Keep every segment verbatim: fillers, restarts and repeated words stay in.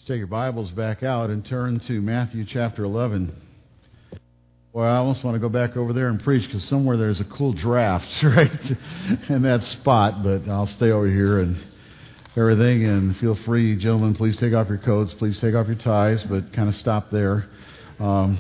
Take your Bibles back out and turn to Matthew chapter eleven. Well, I almost want to go back over there and preach because somewhere there's a cool draft, right, in that spot, but I'll stay over here and everything, and feel free, gentlemen, please take off your coats, please take off your ties, but kind of stop there. Um,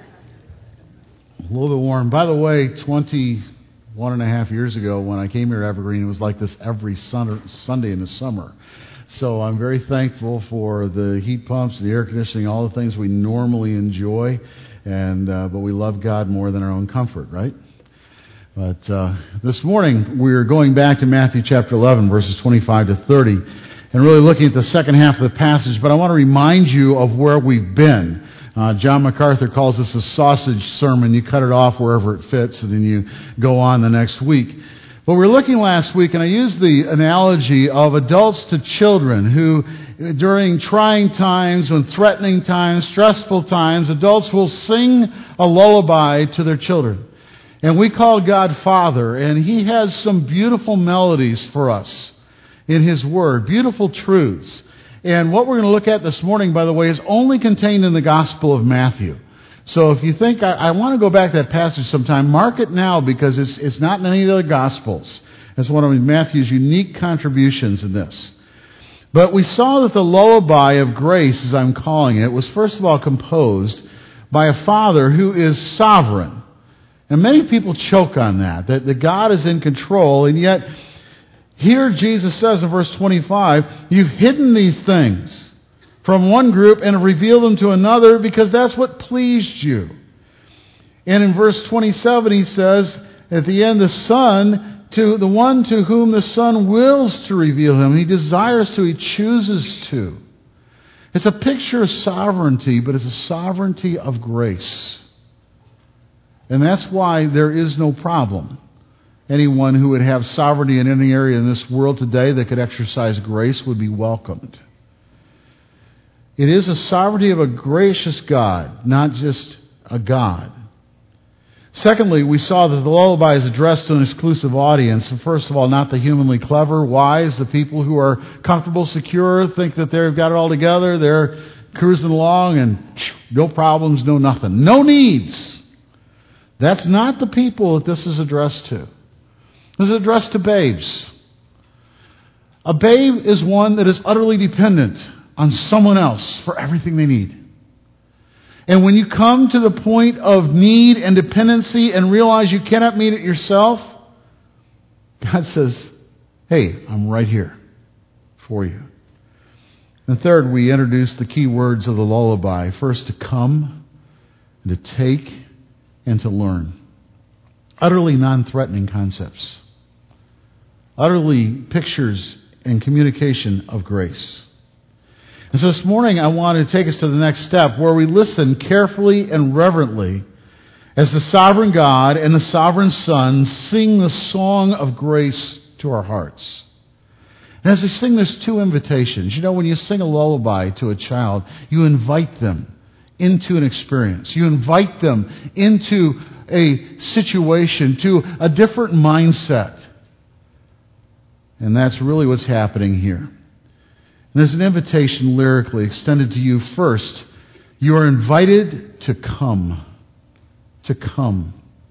a little bit warm. By the way, twenty-one and a half years ago when I came here to Evergreen, it was like this every Sunday in the summer. So I'm very thankful for the heat pumps, the air conditioning, all the things we normally enjoy, and uh, but we love God more than our own comfort, right? But uh, this morning we're going back to Matthew chapter eleven, verses twenty-five to thirty, and really looking at the second half of the passage. But I want to remind you of where we've been. Uh, John MacArthur calls this a sausage sermon. You cut it off wherever it fits, and then you go on the next week. But we were looking last week, and I used the analogy of adults to children who, during trying times, when threatening times, stressful times, adults will sing a lullaby to their children. And we call God Father, and He has some beautiful melodies for us in His Word, beautiful truths. And what we're going to look at this morning, by the way, is only contained in the Gospel of Matthew. So if you think, I, I want to go back to that passage sometime, mark it now because it's it's not in any of the other Gospels. It's one of Matthew's unique contributions in this. But we saw that the lullaby of grace, as I'm calling it, was first of all composed by a Father who is sovereign. And many people choke on that, that, that God is in control, and yet here Jesus says in verse twenty-five, you've hidden these things from one group and reveal them to another because that's what pleased you. And in verse twenty-seven he says, at the end, the Son, to the one to whom the Son wills to reveal him. He desires to, he chooses to. It's a picture of sovereignty, but it's a sovereignty of grace. And that's why there is no problem. Anyone who would have sovereignty in any area in this world today that could exercise grace would be welcomed. It is a sovereignty of a gracious God, not just a God. Secondly, we saw that the lullaby is addressed to an exclusive audience. First of all, not the humanly clever, wise, the people who are comfortable, secure, think that they've got it all together, they're cruising along and no problems, no nothing. No needs. That's not the people that this is addressed to. This is addressed to babes. A babe is one that is utterly dependent on someone else for everything they need. And when you come to the point of need and dependency and realize you cannot meet it yourself, God says, hey, I'm right here for you. And third, we introduce the key words of the lullaby. First, to come, and to take, and to learn. Utterly non-threatening concepts. Utterly pictures and communication of grace. And so this morning I want to take us to the next step where we listen carefully and reverently as the sovereign God and the sovereign Son sing the song of grace to our hearts. And as they sing, there's two invitations. You know, when you sing a lullaby to a child, you invite them into an experience. You invite them into a situation, to a different mindset. And that's really what's happening here. There's an invitation lyrically extended to you first. You are invited to come. To come.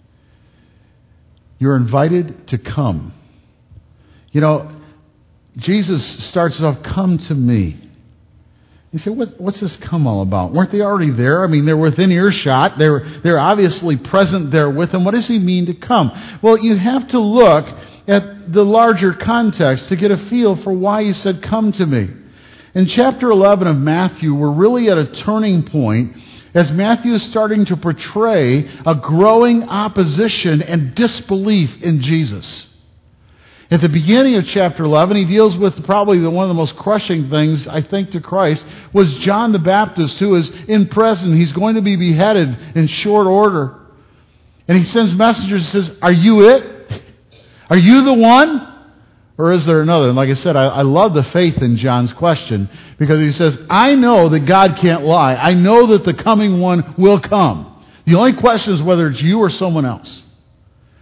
You're invited to come. You know, Jesus starts off, come to me. You say, what, what's this come all about? Weren't they already there? I mean, they're within earshot. They're, they're obviously present there with him. What does he mean to come? Well, you have to look at the larger context to get a feel for why he said, come to me. In chapter eleven of Matthew, we're really at a turning point as Matthew is starting to portray a growing opposition and disbelief in Jesus. At the beginning of chapter eleven, he deals with probably the, one of the most crushing things, I think, to Christ, was John the Baptist, who is in prison. He's going to be beheaded in short order. And he sends messengers and says, are you it? Are you the one? Or is there another? And like I said, I, I love the faith in John's question because he says, I know that God can't lie. I know that the coming one will come. The only question is whether it's you or someone else.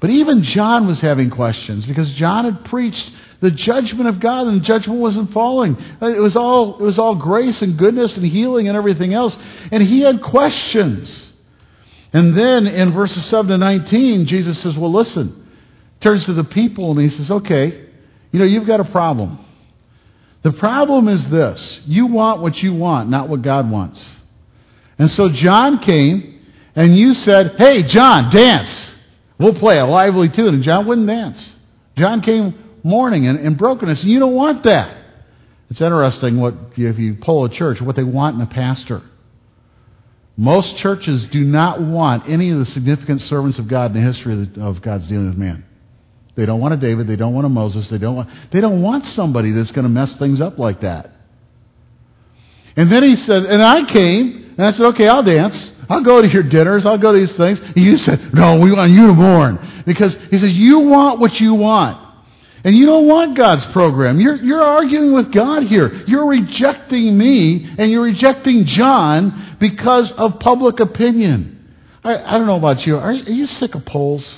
But even John was having questions because John had preached the judgment of God, and the judgment wasn't falling. It was all, it was all grace and goodness and healing and everything else. And he had questions. And then in verses seven to nineteen, Jesus says, well, listen, turns to the people and he says, okay, you know, you've got a problem. The problem is this. You want what you want, not what God wants. And so John came and you said, hey, John, dance. We'll play a lively tune. And John wouldn't dance. John came mourning and, and brokenness. And you don't want that. It's interesting what if you poll a church, what they want in a pastor. Most churches do not want any of the significant servants of God in the history of, the, of God's dealing with man. They don't want a David. They don't want a Moses. They don't want, they don't want somebody that's going to mess things up like that. And then he said, and I came, and I said, okay, I'll dance. I'll go to your dinners. I'll go to these things. And you said, no, we want you to mourn. Because he says, you want what you want. And you don't want God's program. You're, you're arguing with God here. You're rejecting me and you're rejecting John because of public opinion. I, I don't know about you. Are, are you sick of polls?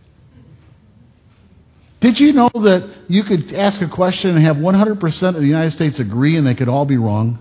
Did you know that you could ask a question and have one hundred percent of the United States agree and they could all be wrong?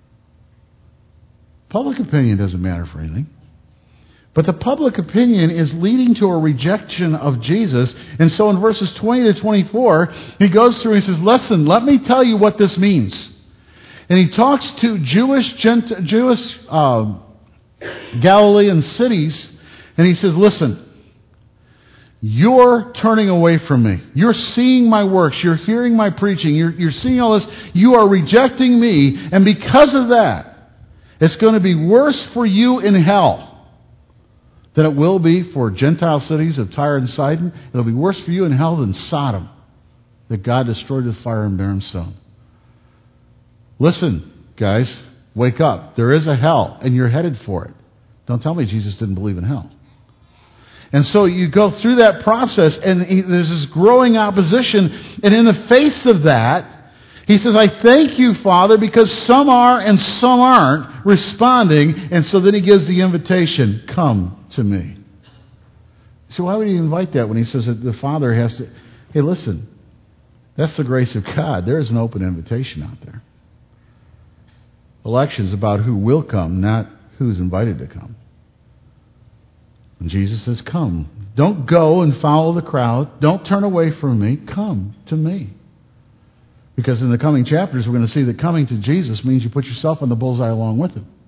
Public opinion doesn't matter for anything. But the public opinion is leading to a rejection of Jesus. And so in verses twenty to twenty-four, he goes through and he says, listen, let me tell you what this means. And he talks to Jewish, Gent- Jewish uh, Galilean cities, and he says, listen, you're turning away from me. You're seeing my works. You're hearing my preaching. You're, you're seeing all this. You are rejecting me. And because of that, it's going to be worse for you in hell than it will be for Gentile cities of Tyre and Sidon. It'll be worse for you in hell than Sodom, that God destroyed with fire and brimstone. Listen, guys, wake up. There is a hell, and you're headed for it. Don't tell me Jesus didn't believe in hell. And so you go through that process, and he, there's this growing opposition. And in the face of that, he says, I thank you, Father, because some are and some aren't responding. And so then he gives the invitation, come to me. So why would he invite that when he says that the Father has to... Hey, listen, that's the grace of God. There is an open invitation out there. Election's about who will come, not who's invited to come. And Jesus says, come. Don't go and follow the crowd. Don't turn away from me. Come to me. Because in the coming chapters, we're going to see that coming to Jesus means you put yourself on the bullseye along with him.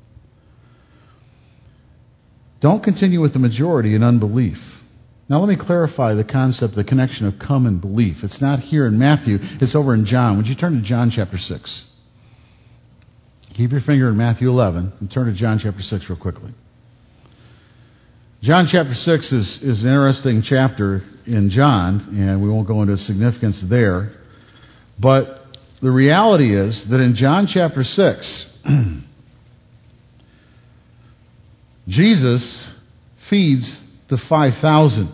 Don't continue with the majority in unbelief. Now let me clarify the concept, the connection of come and belief. It's not here in Matthew. It's over in John. Would you turn to John chapter six? Keep your finger in Matthew eleven and turn to John chapter six real quickly. John chapter six is, is an interesting chapter in John, and we won't go into significance there. But the reality is that in John chapter six, Jesus feeds the five thousand.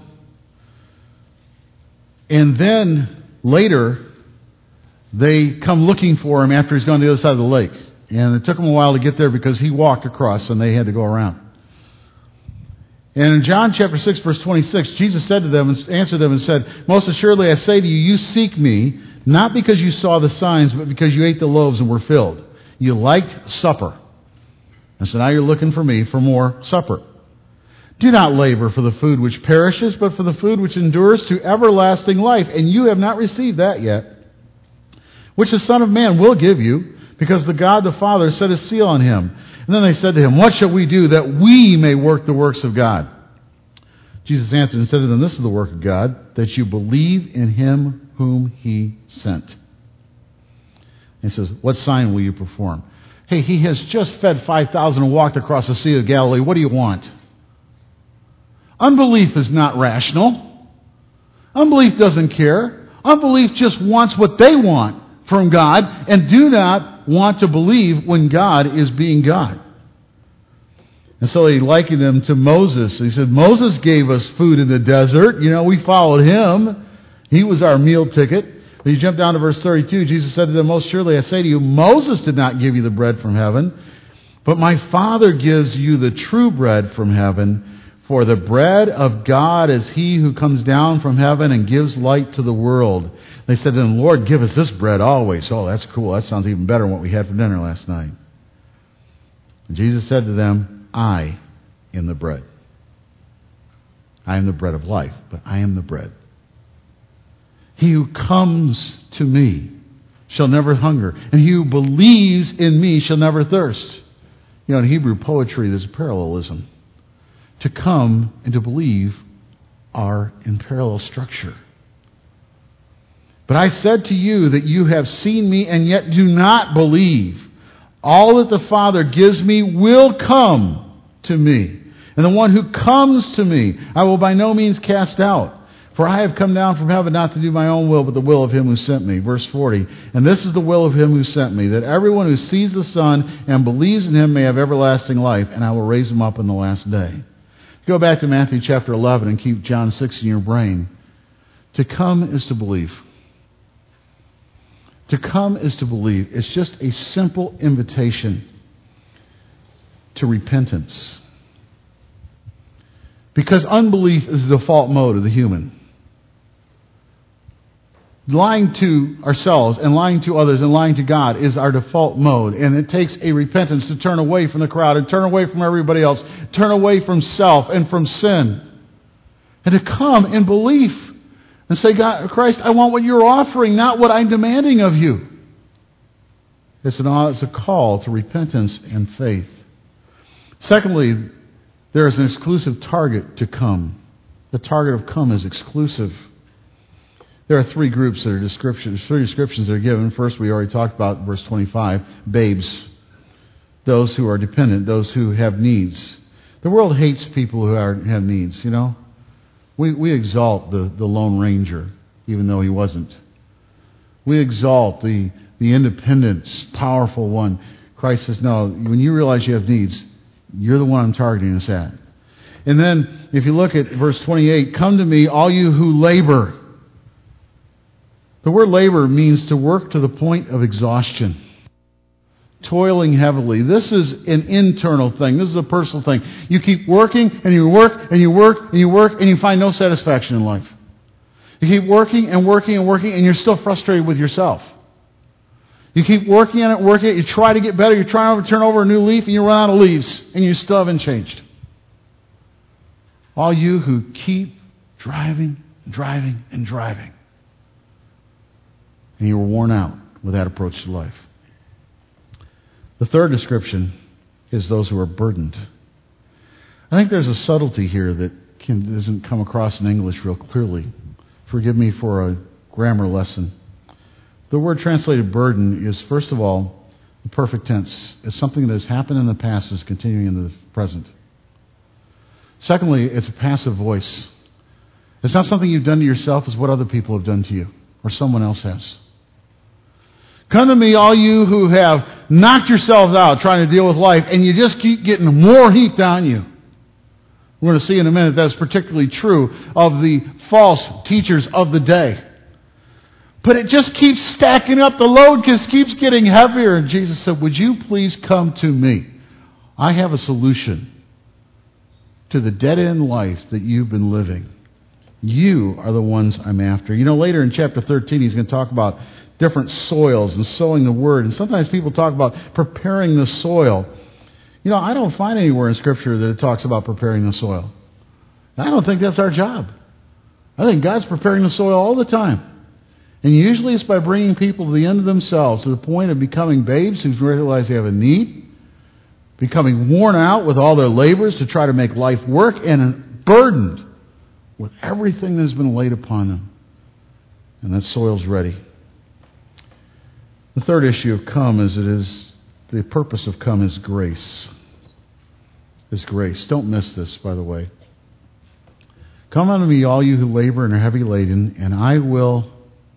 And then later, they come looking for him after he's gone to the other side of the lake. And it took him a while to get there because he walked across and they had to go around. And in John chapter six, verse twenty-six, Jesus said to them, and answered them and said, most assuredly I say to you, you seek me, not because you saw the signs, but because you ate the loaves and were filled. You liked supper. And so now you're looking for me for more supper. Do not labor for the food which perishes, but for the food which endures to everlasting life. And you have not received that yet, which the Son of Man will give you, because the God the Father set a seal on him. And then they said to him, what shall we do that we may work the works of God? Jesus answered and said to them, this is the work of God, that you believe in him whom he sent. And he says, what sign will you perform? Hey, he has just fed five thousand and walked across the Sea of Galilee. What do you want? Unbelief is not rational. Unbelief doesn't care. Unbelief just wants what they want from God and do not want to believe when God is being God. And so he likened them to Moses. He said, Moses gave us food in the desert. You know, we followed him. He was our meal ticket. But you jump down to verse thirty-two. Jesus said to them, most surely I say to you, Moses did not give you the bread from heaven, but my Father gives you the true bread from heaven. For the bread of God is he who comes down from heaven and gives light to the world. They said to him, Lord, give us this bread always. Oh, that's cool. That sounds even better than what we had for dinner last night. And Jesus said to them, I am the bread. I am the bread of life, but I am the bread. He who comes to me shall never hunger, and he who believes in me shall never thirst. You know, in Hebrew poetry, there's a parallelism. To come and to believe are in parallel structure. But I said to you that you have seen me and yet do not believe. All that the Father gives me will come to me. And the one who comes to me, I will by no means cast out. For I have come down from heaven not to do my own will, but the will of him who sent me. Verse forty. And this is the will of him who sent me, that everyone who sees the Son and believes in him may have everlasting life, and I will raise him up in the last day. Go back to Matthew chapter eleven and keep John six in your brain. To come is to believe. To come is to believe. It's just a simple invitation to repentance. Because unbelief is the default mode of the human. Lying to ourselves and lying to others and lying to God is our default mode. And it takes a repentance to turn away from the crowd and turn away from everybody else. Turn away from self and from sin. And to come in belief and say, God, Christ, I want what you're offering, not what I'm demanding of you. It's, an, it's a call to repentance and faith. Secondly, there is an exclusive target to come. The target of come is exclusive. There are three groups that are descriptions, three descriptions that are given. First, we already talked about verse twenty-five, babes. Those who are dependent, those who have needs. The world hates people who are, have needs, you know. We we exalt the, the Lone Ranger, even though he wasn't. We exalt the, the independent, powerful one. Christ says, no, when you realize you have needs, you're the one I'm targeting this at. And then, if you look at verse twenty-eight, come to me, all you who labor. The word labor means to work to the point of exhaustion. Toiling heavily. This is an internal thing. This is a personal thing. You keep working and you work and you work and you work and you find no satisfaction in life. You keep working and working and working and you're still frustrated with yourself. You keep working on it, working it, you try to get better, you try to turn over a new leaf and you run out of leaves and you still haven't changed. All you who keep driving and driving and driving. And you were worn out with that approach to life. The third description is those who are burdened. I think there's a subtlety here that can, doesn't come across in English real clearly. Forgive me for a grammar lesson. The word translated burden is, first of all, the perfect tense. It's something that has happened in the past is continuing in the present. Secondly, it's a passive voice. It's not something you've done to yourself, it's what other people have done to you, or someone else has. Come to me, all you who have knocked yourselves out trying to deal with life, and you just keep getting more heaped on you. We're going to see in a minute that's particularly true of the false teachers of the day. But it just keeps stacking up. The load just keeps getting heavier. And Jesus said, would you please come to me? I have a solution to the dead-end life that you've been living. You are the ones I'm after. You know, later in chapter thirteen, he's going to talk about different soils and sowing the word. And sometimes people talk about preparing the soil. You know, I don't find anywhere in Scripture that it talks about preparing the soil. I don't think that's our job. I think God's preparing the soil all the time. And usually it's by bringing people to the end of themselves, to the point of becoming babes who realize they have a need, becoming worn out with all their labors to try to make life work, and burdened with everything that has been laid upon them. And that soil's ready. The third issue of come is it is, the purpose of come is grace. Is grace. Don't miss this, by the way. Come unto me, all you who labor and are heavy laden, and I will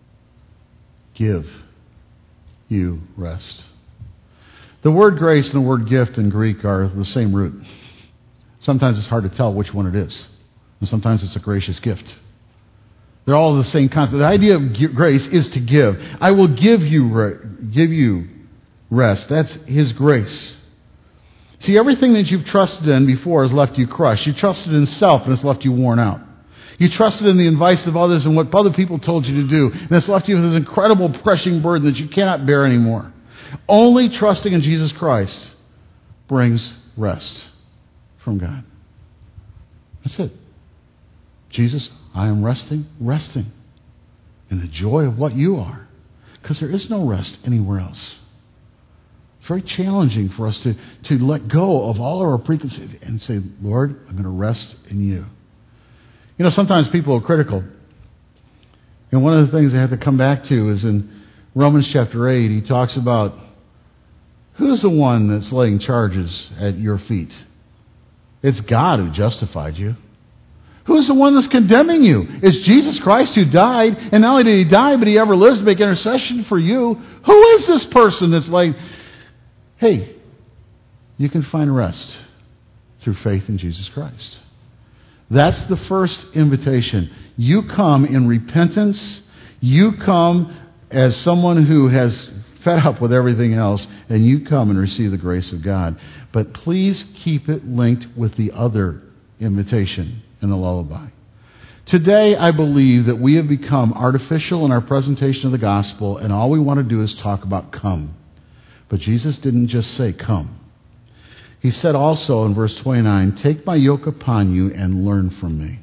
give you rest. The word grace and the word gift in Greek are the same root. Sometimes it's hard to tell which one it is. And sometimes it's a gracious gift. They're all the same concept. The idea of grace is to give. I will give you re- give you rest. That's His grace. See, everything that you've trusted in before has left you crushed. You trusted in self and it's left you worn out. You trusted in the advice of others and what other people told you to do, and it's left you with this incredible crushing burden that you cannot bear anymore. Only trusting in Jesus Christ brings rest from God. That's it. Jesus, I am resting, resting in the joy of what you are, because there is no rest anywhere else. It's very challenging for us to, to let go of all of our preconceived and say, Lord, I'm going to rest in you. You know, sometimes people are critical. And one of the things I have to come back to is in Romans chapter eight, he talks about who's the one that's laying charges at your feet? It's God who justified you. Who's the one that's condemning you? It's Jesus Christ who died, and not only did he die, but he ever lives to make intercession for you. Who is this person that's like, hey, you can find rest through faith in Jesus Christ. That's the first invitation. You come in repentance. You come as someone who has fed up with everything else, and you come and receive the grace of God. But please keep it linked with the other invitation in the lullaby. Today, I believe that we have become artificial in our presentation of the gospel, and all we want to do is talk about come. But Jesus didn't just say come. He said also in verse twenty-nine, take my yoke upon you and learn from me.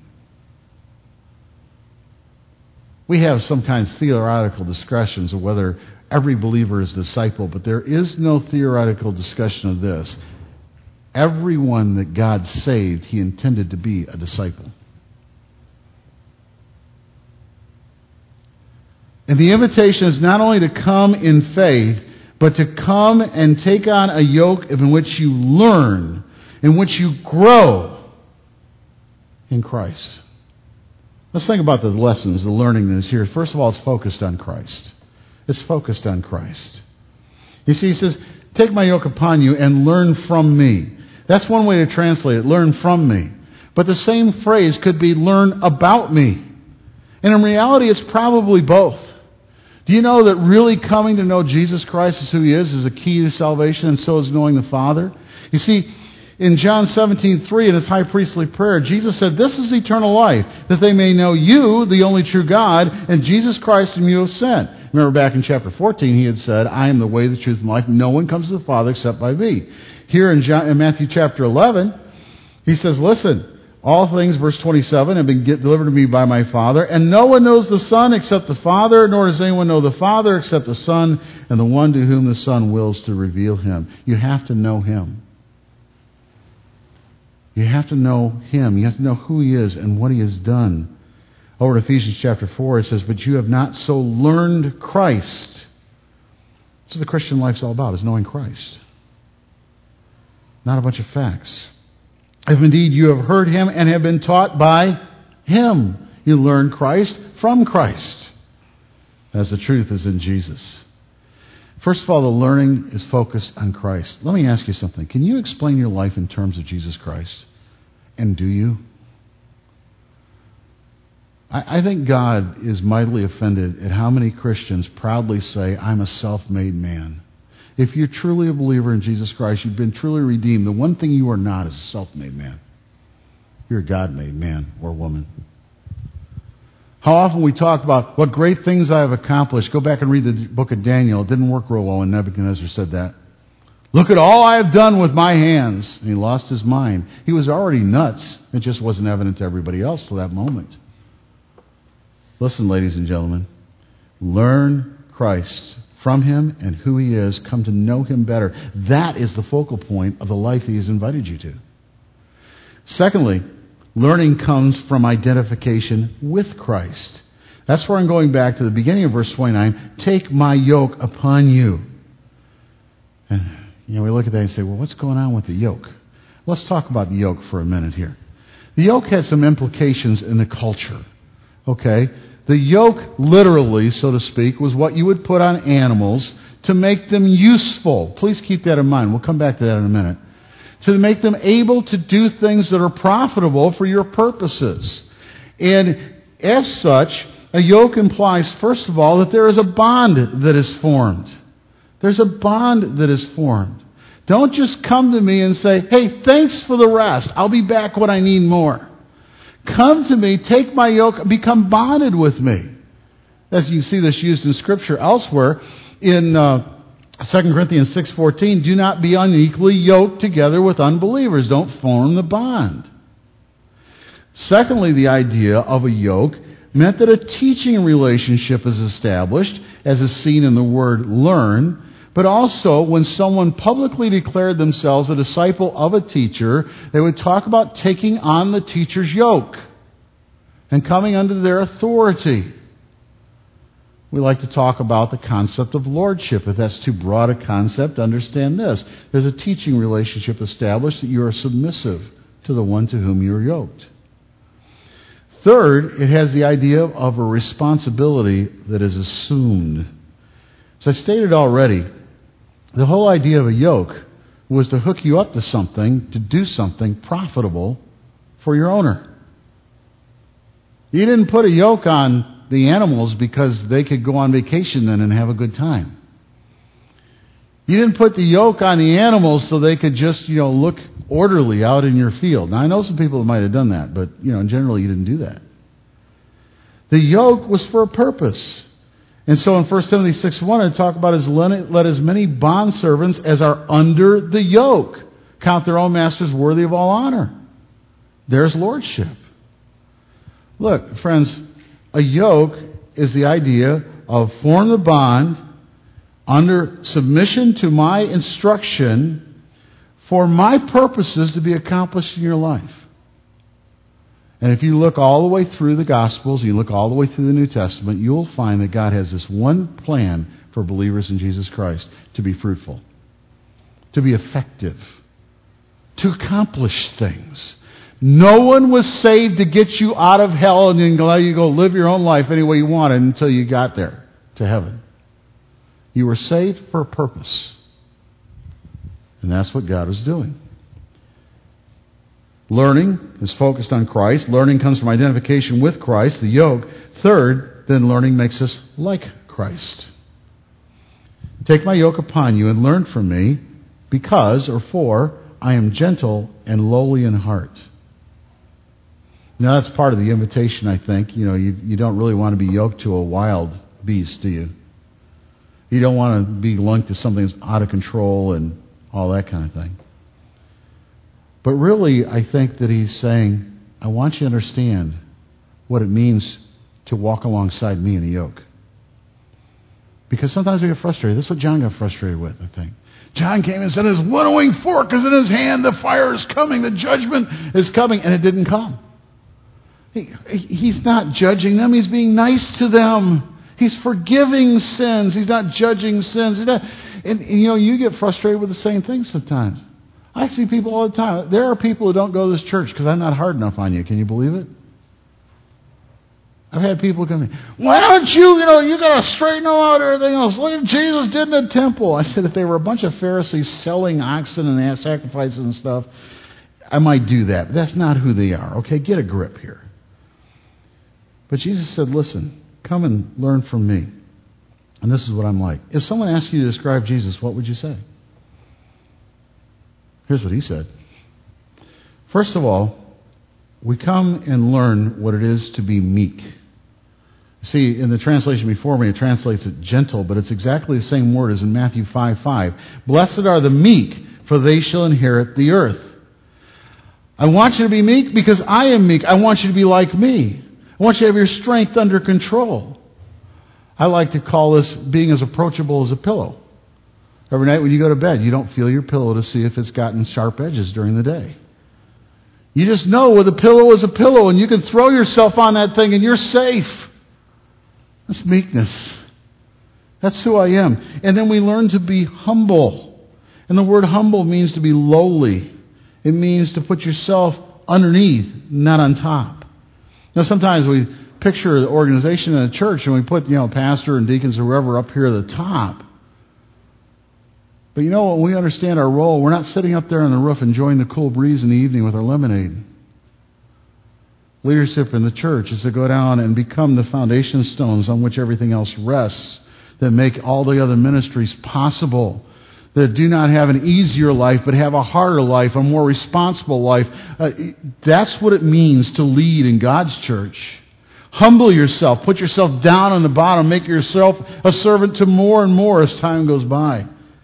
We have some kinds of theoretical discussions of whether every believer is a disciple, but there is no theoretical discussion of this. Everyone that God saved, he intended to be a disciple. And the invitation is not only to come in faith, but to come and take on a yoke in which you learn, in which you grow in Christ. Let's think about the lessons, the learning that is here. First of all, it's focused on Christ. It's focused on Christ. You see, he says, take my yoke upon you and learn from me. That's one way to translate it, learn from me. But the same phrase could be learn about me. And in reality, it's probably both. Do you know that really coming to know Jesus Christ as who he is is a key to salvation, and so is knowing the Father? You see, in John seventeen three, in his high priestly prayer, Jesus said, this is eternal life, that they may know you, the only true God, and Jesus Christ whom you have sent. Remember back in chapter fourteen, he had said, I am the way, the truth, and life. No one comes to the Father except by me. Here in, John, in Matthew chapter eleven, he says, listen, all things, verse twenty-seven, have been get delivered to me by my Father, and no one knows the Son except the Father, nor does anyone know the Father except the Son, and the one to whom the Son wills to reveal him. You have to know him. You have to know him. You have to know who he is and what he has done. Over in Ephesians chapter four, it says, but you have not so learned Christ. That's what the Christian life's all about, is knowing Christ. Not a bunch of facts. If indeed you have heard him and have been taught by him, you learn Christ from Christ, as the truth is in Jesus. First of all, the learning is focused on Christ. Let me ask you something. Can you explain your life in terms of Jesus Christ? And do you? I, I think God is mightily offended at how many Christians proudly say, I'm a self-made man. If you're truly a believer in Jesus Christ, you've been truly redeemed, the one thing you are not is a self-made man. You're a God-made man or woman. How often we talk about what great things I have accomplished. Go back and read the book of Daniel. It didn't work real well when Nebuchadnezzar said that. Look at all I have done with my hands. And he lost his mind. He was already nuts. It just wasn't evident to everybody else till that moment. Listen, ladies and gentlemen. Learn Christ from him and who he is. Come to know him better. That is the focal point of the life that he has invited you to. Secondly, learning comes from identification with Christ. That's where I'm going back to the beginning of verse twenty-nine. Take my yoke upon you. And, you know, we look at that and say, well, what's going on with the yoke? Let's talk about the yoke for a minute here. The yoke had some implications in the culture. Okay? The yoke, literally, so to speak, was what you would put on animals to make them useful. Please keep that in mind. We'll come back to that in a minute. To make them able to do things that are profitable for your purposes. And as such, a yoke implies, first of all, that there is a bond that is formed. There's a bond that is formed. Don't just come to me and say, hey, thanks for the rest. I'll be back when I need more. Come to me, take my yoke, and become bonded with me. As you see this used in Scripture elsewhere, in uh, Second Corinthians six fourteen, do not be unequally yoked together with unbelievers. Don't form the bond. Secondly, the idea of a yoke meant that a teaching relationship is established, as is seen in the word learn, but also when someone publicly declared themselves a disciple of a teacher, they would talk about taking on the teacher's yoke and coming under their authority. We like to talk about the concept of lordship. If that's too broad a concept, understand this. There's a teaching relationship established that you are submissive to the one to whom you're yoked. Third, it has the idea of a responsibility that is assumed. As I stated already, the whole idea of a yoke was to hook you up to something, to do something profitable for your owner. You didn't put a yoke on the animals because they could go on vacation then and have a good time. You didn't put the yoke on the animals so they could just, you know, look orderly out in your field. Now, I know some people that might have done that, but, you know, in general, you didn't do that. The yoke was for a purpose. And so in First Timothy six one, I talk about as let as many bondservants as are under the yoke count their own masters worthy of all honor. There's lordship. Look, friends, a yoke is the idea of form the bond under submission to my instruction for my purposes to be accomplished in your life. And if you look all the way through the Gospels, you look all the way through the New Testament, you'll find that God has this one plan for believers in Jesus Christ: to be fruitful, to be effective, to accomplish things. No one was saved to get you out of hell and then let you go live your own life any way you wanted until you got there to heaven. You were saved for a purpose. And that's what God was doing. Learning is focused on Christ. Learning comes from identification with Christ, the yoke. Third, then learning makes us like Christ. Take my yoke upon you and learn from me, because, or for, I am gentle and lowly in heart. Now, that's part of the invitation, I think. You know, you, you don't really want to be yoked to a wild beast, do you? You don't want to be linked to something that's out of control and all that kind of thing. But really, I think that he's saying, I want you to understand what it means to walk alongside me in a yoke. Because sometimes we get frustrated. This is what John got frustrated with, I think. John came and said, his winnowing fork is in his hand, the fire is coming, the judgment is coming, and it didn't come. He, he's not judging them, he's being nice to them. He's forgiving sins, he's not judging sins. He's not, and, and you know, you get frustrated with the same thing sometimes. I see people all the time. There are people who don't go to this church because I'm not hard enough on you. Can you believe it? I've had people come in, why don't you, you know, you got to straighten them out and everything else. Look what Jesus did in the temple. I said, if they were a bunch of Pharisees selling oxen and sacrifices and stuff, I might do that. But that's not who they are. Okay, get a grip here. But Jesus said, listen, come and learn from me. And this is what I'm like. If someone asked you to describe Jesus, what would you say? Here's what he said. First of all, we come and learn what it is to be meek. See, in the translation before me, it translates it gentle, but it's exactly the same word as in Matthew five five. Blessed are the meek, for they shall inherit the earth. I want you to be meek because I am meek. I want you to be like me. I want you to have your strength under control. I like to call this being as approachable as a pillow. Every night when you go to bed, you don't feel your pillow to see if it's gotten sharp edges during the day. You just know where the pillow is a pillow, and you can throw yourself on that thing and you're safe. That's meekness. That's who I am. And then we learn to be humble. And the word humble means to be lowly. It means to put yourself underneath, not on top. Now, sometimes we picture the organization in a church and we put, you know, pastor and deacons or whoever up here at the top. But you know, when we understand our role, we're not sitting up there on the roof enjoying the cool breeze in the evening with our lemonade. Leadership in the church is to go down and become the foundation stones on which everything else rests, that make all the other ministries possible. that do not have an easier life, but have a harder life, a more responsible life. Uh, that's what it means to lead in God's church. Humble yourself. Put yourself down on the bottom. Make yourself a servant to more and more as time goes by.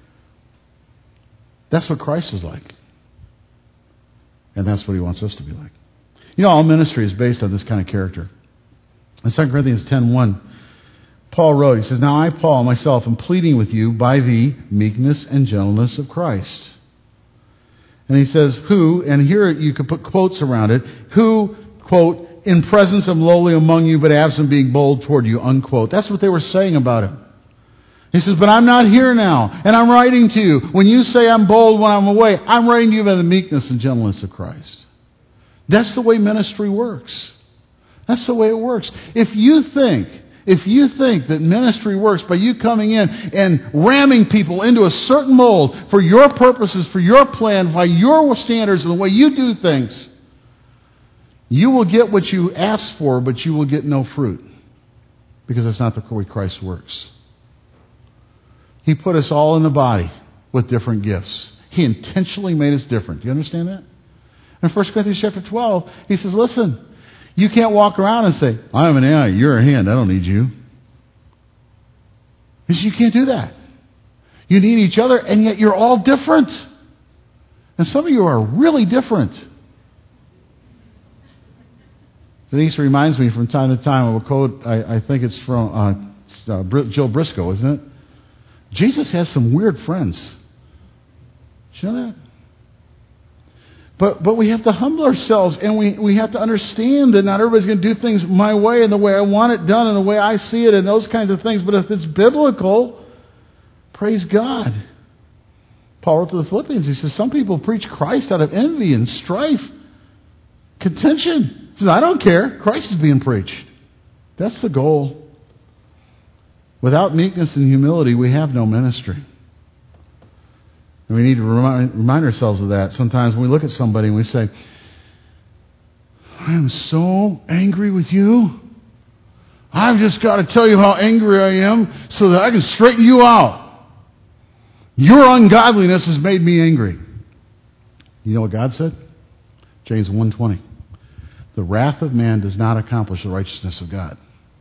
That's what Christ is like. And that's what He wants us to be like. You know, all ministry is based on this kind of character. In Second Corinthians ten one, Paul wrote, he says, "Now I, Paul, myself, am pleading with you by the meekness and gentleness of Christ." And he says, who, and here you could put quotes around it, who, quote, "in presence am lowly among you, but absent being bold toward you," unquote. That's what they were saying about him. He says, "But I'm not here now, and I'm writing to you. When you say I'm bold when I'm away, I'm writing to you by the meekness and gentleness of Christ." That's the way ministry works. That's the way it works. If you think, if you think that ministry works by you coming in and ramming people into a certain mold for your purposes, for your plan, by your standards and the way you do things, you will get what you ask for, but you will get no fruit. Because that's not the way Christ works. He put us all in the body with different gifts. He intentionally made us different. Do you understand that? In First Corinthians chapter twelve, he says, listen, you can't walk around and say, "I'm an eye, you're a hand, I don't need you." He says, you can't do that. You need each other, and yet you're all different. And some of you are really different. Denise reminds me from time to time of a quote, I, I think it's from uh, uh, Jill Briscoe, isn't it? Jesus has some weird friends. Did you know that? But but we have to humble ourselves, and we, we have to understand that not everybody's going to do things my way and the way I want it done and the way I see it and those kinds of things. But if it's biblical, praise God. Paul wrote to the Philippians, he says, some people preach Christ out of envy and strife, contention. He says, I don't care. Christ is being preached. That's the goal. Without meekness and humility, we have no ministry. And we need to remind, remind ourselves of that. Sometimes when we look at somebody and we say, I am so angry with you. I've just got to tell you how angry I am so that I can straighten you out. Your ungodliness has made me angry. You know what God said? James one twenty. The wrath of man does not accomplish the righteousness of God.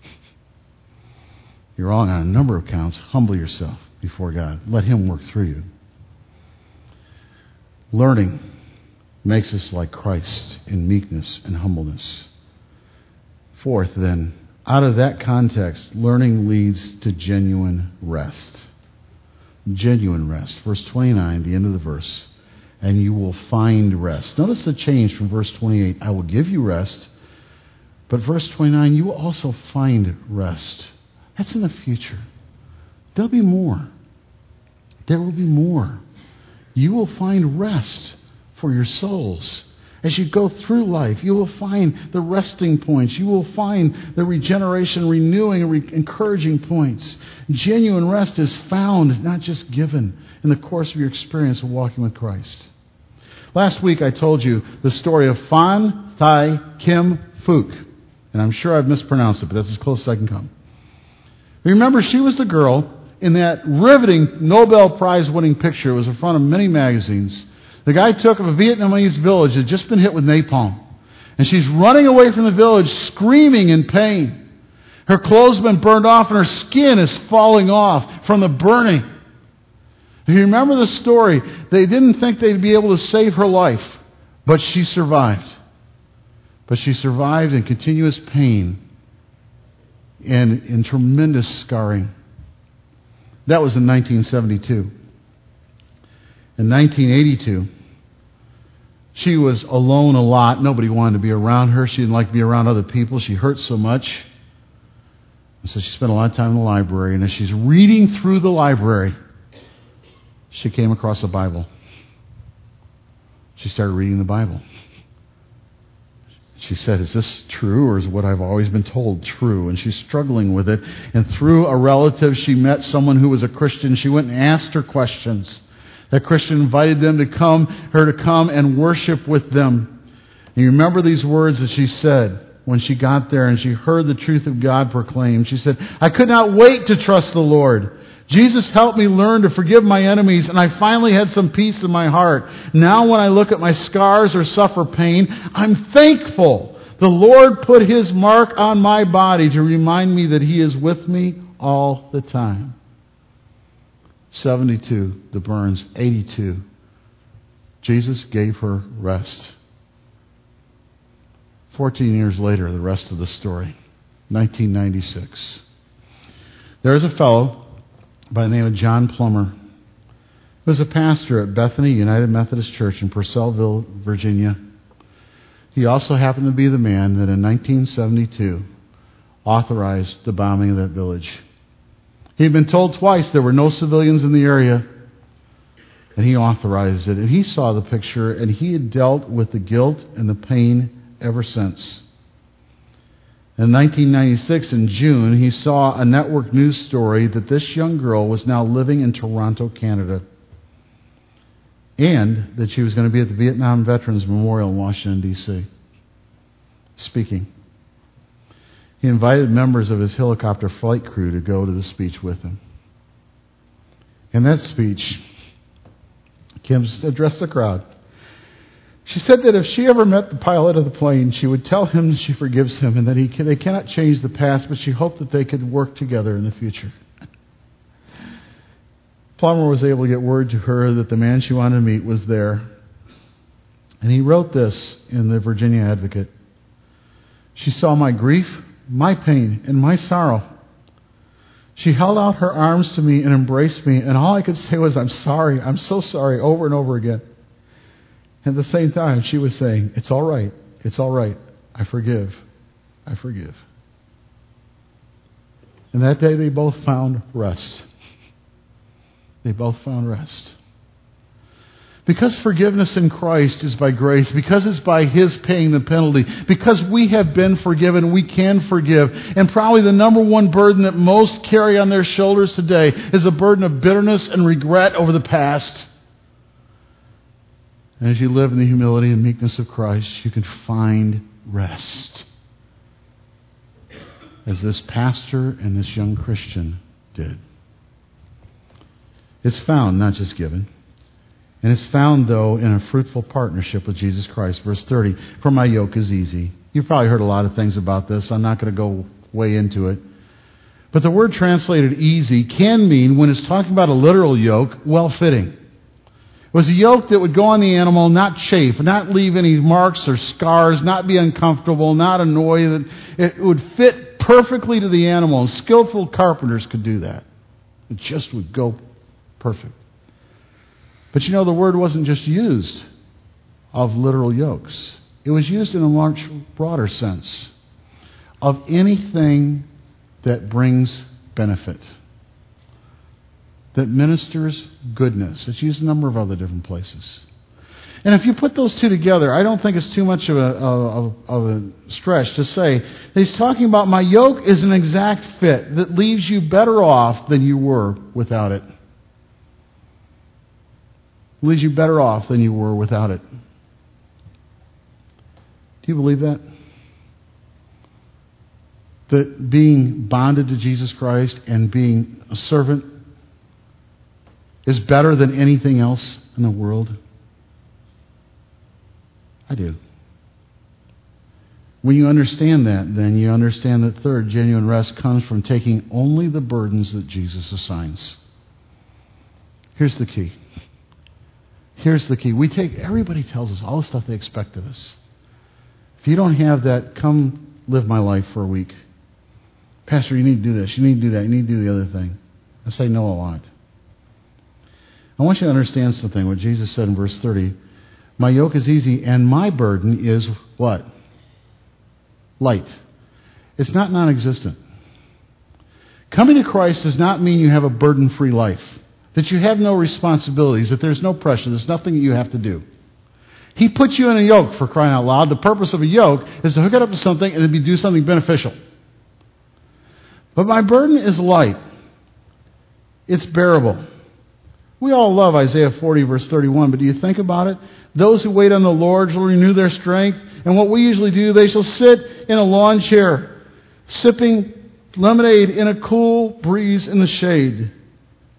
You're wrong on a number of counts. Humble yourself before God. Let Him work through you. Learning makes us like Christ in meekness and humbleness. Fourth, then, out of that context, learning leads to genuine rest. Genuine rest. Verse twenty-nine, the end of the verse. And you will find rest. Notice the change from verse twenty-eight. I will give you rest. But verse twenty-nine, you will also find rest. That's in the future. There'll be more. There will be more. You will find rest for your souls. As you go through life, you will find the resting points. You will find the regeneration, renewing, re- encouraging points. Genuine rest is found, not just given, in the course of your experience of walking with Christ. Last week I told you the story of Phan Thai Kim Phuc. And I'm sure I've mispronounced it, but that's as close as I can come. Remember, she was the girl in that riveting Nobel Prize winning picture. It was in front of many magazines. The guy took of a Vietnamese village that had just been hit with napalm. And she's running away from the village, screaming in pain. Her clothes have been burned off and her skin is falling off from the burning. If you remember the story, they didn't think they'd be able to save her life, but she survived. But she survived in continuous pain and in tremendous scarring. That was in nineteen seventy-two. In nineteen eighty-two, she was alone a lot. Nobody wanted to be around her. She didn't like to be around other people. She hurt so much. And so she spent a lot of time in the library. And as she's reading through the library, she came across a Bible. She started reading the Bible. She said, is this true, or is what I've always been told true? And she's struggling with it. And through a relative, she met someone who was a Christian. She went and asked her questions. That Christian invited them to come, her to come and worship with them. And you remember these words that she said when she got there and she heard the truth of God proclaimed. She said, I could not wait to trust the Lord. Jesus helped me learn to forgive my enemies, and I finally had some peace in my heart. Now when I look at my scars or suffer pain, I'm thankful. The Lord put His mark on my body to remind me that He is with me all the time. seventy-two, the burns. eighty-two, Jesus gave her rest. Fourteen years later, the rest of the story. nineteen ninety-six. There's a fellow by the name of John Plummer, who was a pastor at Bethany United Methodist Church in Purcellville, Virginia. He also happened to be the man that in nineteen seventy-two authorized the bombing of that village. He had been told twice there were no civilians in the area, and he authorized it. And he saw the picture, and he had dealt with the guilt and the pain ever since. In nineteen ninety-six, in June, he saw a network news story that this young girl was now living in Toronto, Canada, and that she was going to be at the Vietnam Veterans Memorial in Washington, D C, speaking. He invited members of his helicopter flight crew to go to the speech with him. In that speech, Kim addressed the crowd. She said that if she ever met the pilot of the plane, she would tell him she forgives him and that he can, they cannot change the past, but she hoped that they could work together in the future. Plummer was able to get word to her that the man she wanted to meet was there. And he wrote this in the Virginia Advocate. She saw my grief, my pain, and my sorrow. She held out her arms to me and embraced me, and all I could say was, I'm sorry, I'm so sorry, over and over again. At the same time, she was saying, it's all right, it's all right, I forgive, I forgive. And that day they both found rest. They both found rest. Because forgiveness in Christ is by grace, because it's by His paying the penalty, because we have been forgiven, we can forgive. And probably the number one burden that most carry on their shoulders today is a burden of bitterness and regret over the past. And as you live in the humility and meekness of Christ, you can find rest. As this pastor and this young Christian did. It's found, not just given. And it's found, though, in a fruitful partnership with Jesus Christ. Verse thirty, for my yoke is easy. You've probably heard a lot of things about this. I'm not going to go way into it. But the word translated easy can mean, when it's talking about a literal yoke, well-fitting. It was a yoke that would go on the animal, not chafe, not leave any marks or scars, not be uncomfortable, not annoy. That it would fit perfectly to the animal. And skillful carpenters could do that. It just would go perfect. But you know, the word wasn't just used of literal yokes. It was used in a much broader sense of anything that brings benefit, that ministers goodness. It's used in a number of other different places. And if you put those two together, I don't think it's too much of a, of, of a stretch to say that he's talking about my yoke is an exact fit that leaves you better off than you were without it. Leaves you better off than you were without it. Do you believe that? That being bonded to Jesus Christ and being a servant is better than anything else in the world? I do. When you understand that, then you understand that third, genuine rest comes from taking only the burdens that Jesus assigns. Here's the key. Here's the key. We take, everybody tells us all the stuff they expect of us. If you don't have that, come live my life for a week. Pastor, you need to do this. You need to do that. You need to do the other thing. I say no a lot. I want you to understand something, what Jesus said in verse thirty. My yoke is easy and my burden is what? Light. It's not non-existent. Coming to Christ does not mean you have a burden-free life. That you have no responsibilities, that there's no pressure, there's nothing that you have to do. He puts you in a yoke, for crying out loud. The purpose of a yoke is to hook it up to something and then do something beneficial. But my burden is light. It's bearable. We all love Isaiah forty, verse thirty-one, but do you think about it? Those who wait on the Lord shall renew their strength. And what we usually do, they shall sit in a lawn chair, sipping lemonade in a cool breeze in the shade.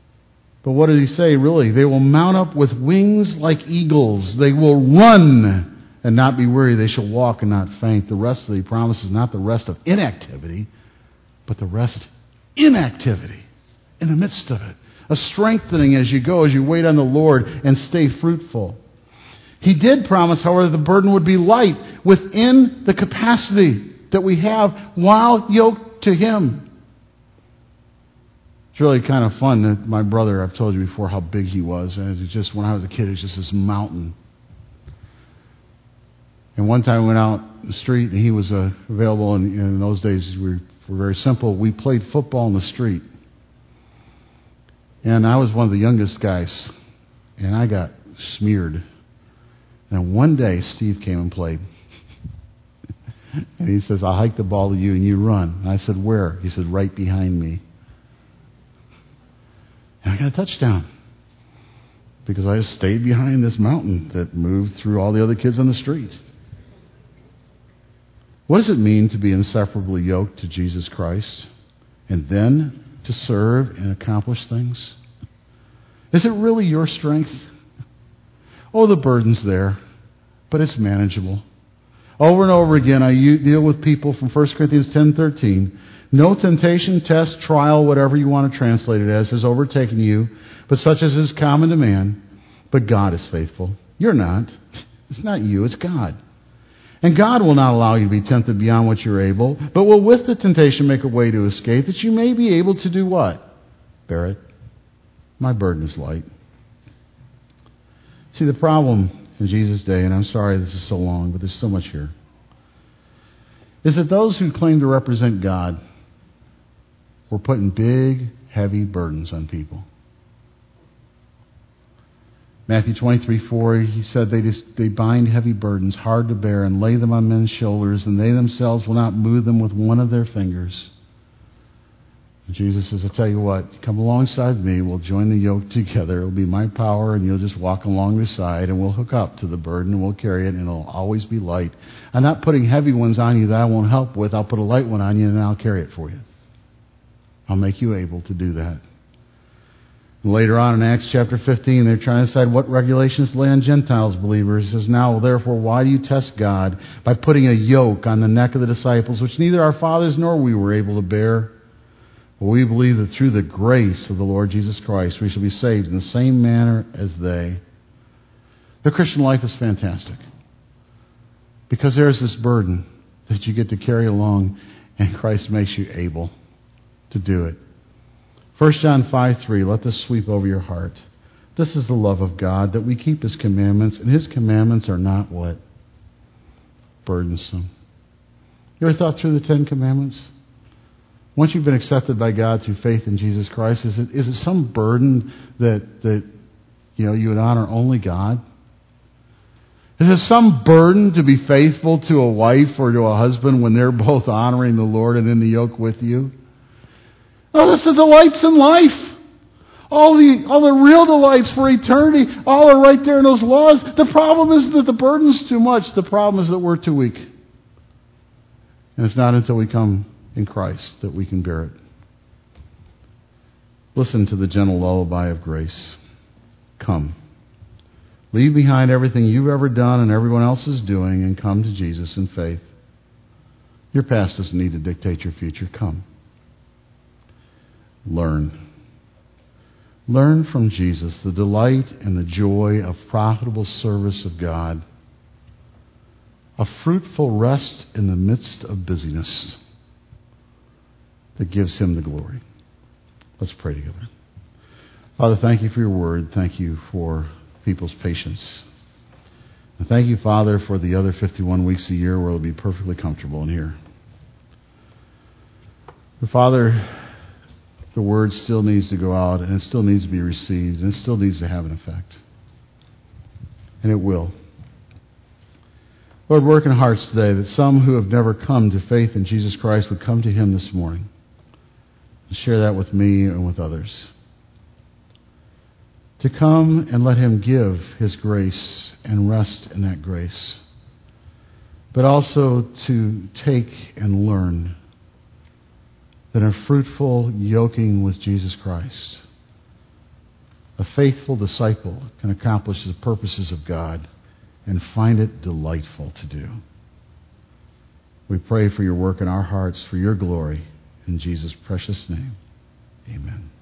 But what did he say, really? They will mount up with wings like eagles. They will run and not be weary. They shall walk and not faint. The rest of the promise is not the rest of inactivity, but the rest in activity, in the midst of it. A strengthening as you go, as you wait on the Lord and stay fruitful. He did promise, however, the burden would be light within the capacity that we have while yoked to Him. It's really kind of fun that my brother, I've told you before how big he was. And it was just, when I was a kid, it was just this mountain. And one time we went out in the street and he was uh, available. And, and in those days, we were very simple. We played football in the street. And I was one of the youngest guys. And I got smeared. And one day, Steve came and played. And he says, I'll hike the ball to you and you run. And I said, where? He said, right behind me. And I got a touchdown. Because I just stayed behind this mountain that moved through all the other kids on the street. What does it mean to be inseparably yoked to Jesus Christ and then to serve and accomplish things? Is it really your strength? Oh, the burden's there, but it's manageable. Over and over again, I deal with people from First Corinthians ten thirteen. No temptation, test, trial, whatever you want to translate it as, has overtaken you, but such as is common to man. But God is faithful. You're not. It's not you, it's God. And God will not allow you to be tempted beyond what you're able, but will with the temptation make a way to escape, that you may be able to do what? Bear it. My burden is light. See, the problem in Jesus' day, and I'm sorry this is so long, but there's so much here, is that those who claim to represent God were putting big, heavy burdens on people. Matthew twenty-three four, he said they just, they bind heavy burdens, hard to bear, and lay them on men's shoulders, and they themselves will not move them with one of their fingers. And Jesus says, I'll tell you what, come alongside me, we'll join the yoke together, it'll be my power, and you'll just walk along the side, and we'll hook up to the burden, and we'll carry it, and it'll always be light. I'm not putting heavy ones on you that I won't help with, I'll put a light one on you, and I'll carry it for you. I'll make you able to do that. And later on in Acts chapter fifteen, they're trying to decide what regulations to lay on Gentiles believers. He says, now, therefore, why do you test God by putting a yoke on the neck of the disciples, which neither our fathers nor we were able to bear? Well, we believe that through the grace of the Lord Jesus Christ, we shall be saved in the same manner as they. The Christian life is fantastic. Because there's this burden that you get to carry along, and Christ makes you able to do it. First John five three, let this sweep over your heart. This is the love of God, that we keep His commandments, and His commandments are not what? Burdensome. You ever thought through the Ten Commandments? Once you've been accepted by God through faith in Jesus Christ, is it is it some burden that that you know you would honor only God? Is it some burden to be faithful to a wife or to a husband when they're both honoring the Lord and in the yoke with you? Oh, that's the delights in life. All the all the real delights for eternity, all are right there in those laws. The problem isn't that the burden's too much. The problem is that we're too weak. And it's not until we come in Christ that we can bear it. Listen to the gentle lullaby of grace. Come. Leave behind everything you've ever done and everyone else is doing and come to Jesus in faith. Your past doesn't need to dictate your future. Come. Learn. Learn from Jesus the delight and the joy of profitable service of God, a fruitful rest in the midst of busyness that gives Him the glory. Let's pray together. Father, thank You for Your word. Thank You for people's patience. And thank You, Father, for the other fifty-one weeks a year where we'll be perfectly comfortable in here. But Father, the word still needs to go out, and it still needs to be received, and it still needs to have an effect. And it will. Lord, work in hearts today that some who have never come to faith in Jesus Christ would come to Him this morning and share that with me and with others. To come and let Him give His grace and rest in that grace, but also to take and learn that a fruitful yoking with Jesus Christ faithful disciple can accomplish the purposes of God and find it delightful to do. We pray for your work in our hearts, for your glory. In Jesus' precious name, amen.